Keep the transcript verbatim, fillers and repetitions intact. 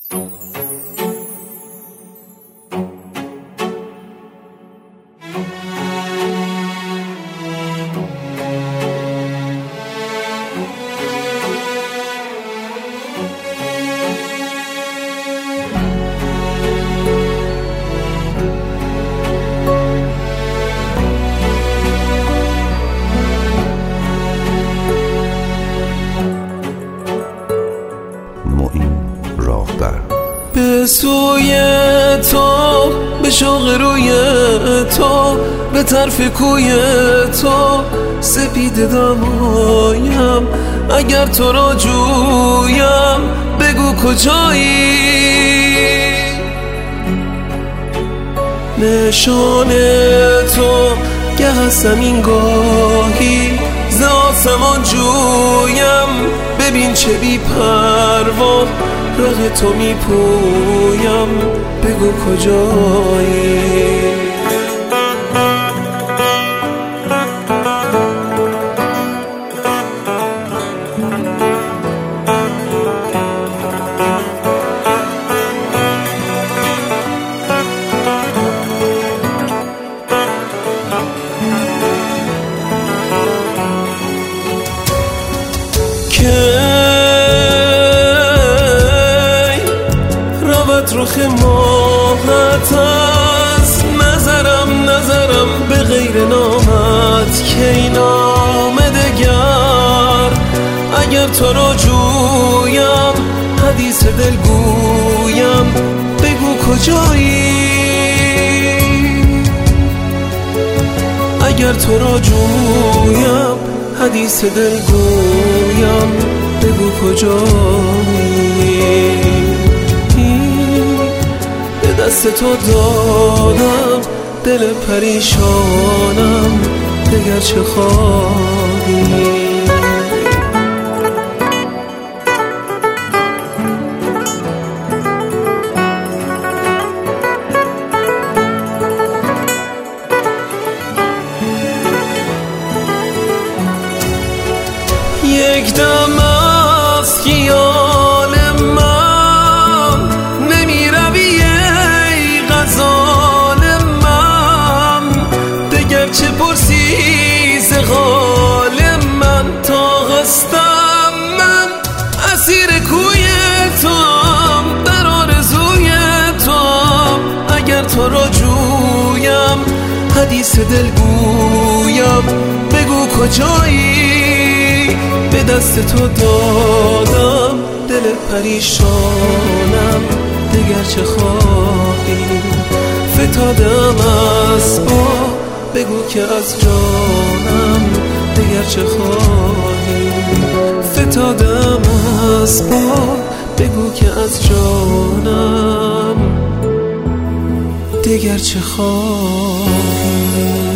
به سوی تو، به شوق روی تو، به طرف کوی تو، سپید دمایم. اگر تو را جویم بگو کجایی. نشان تو گه از زمین گاهی ز آسمان جویم. ببین چه بی پروا رغ تو می پویم، بگو کجایی. رخ ماهت از نظرم، نظرم به غیر نامت کی نام دگر. اگر تو را جویم حدیث دل گویم، بگو کجایی. اگر تو را جویم حدیث دل گویم، بگو کجایی. دست تو دادم دل پریشانم، دگر چه خواهی. یک دم از خیال من نمی روی ای غزال من. دگر چه پرسی ز حال من، تا هستم من اسیر کوی توام، در آرزوی توام. اگر تو را جویم حدیث دل گویم، بگو کجایی. به دست تو دادم دل پریشانم، دگر چه خواهی. فتادم از با، بگو که از جانم، دگر چه خواهی. فتادم از با، بگو که از جانم، دگر چه خواهی.